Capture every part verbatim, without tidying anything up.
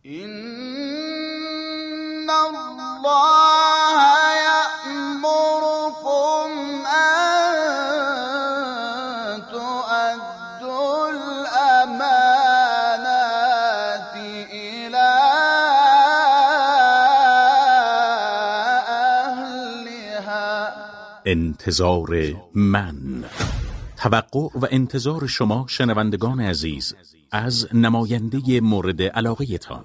این الله یأمرکم ان تؤدوا الامانات الی اهلها. انتظار من، توقع و انتظار شما شنوندگان عزیز از نماینده مورد علاقه تان.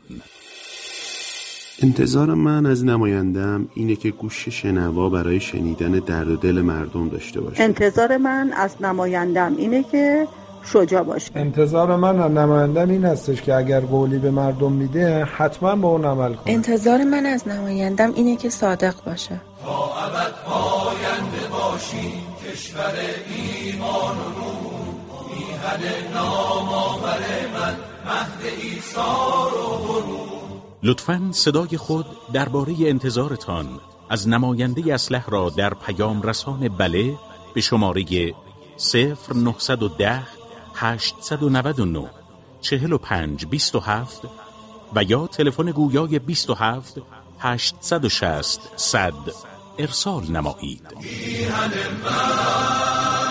انتظار من از نمایندم اینه که گوش شنوا برای شنیدن درد و دل مردم داشته باشه. انتظار من از نمایندم اینه که شجاع باشه. انتظار من از نمایندم این هستش که اگر قولی به مردم میده حتما به اون عمل کنه. انتظار من از نمایندم اینه که صادق باشه. تا ابد پاینده باشی کشور ایمان و نور، میهن نامآور من مهد ایثار و غرور. لطفاً صدای خود درباره انتظارتان از نماینده اصلح را در پیام رسان بله به شماره صفر نهصد و ده هشتصد و نود و نه چهل و پنج بیست و هفت و یا تلفن گویای بیست و هفت هشتصد و شصت صد ارسال نمایید. میهن من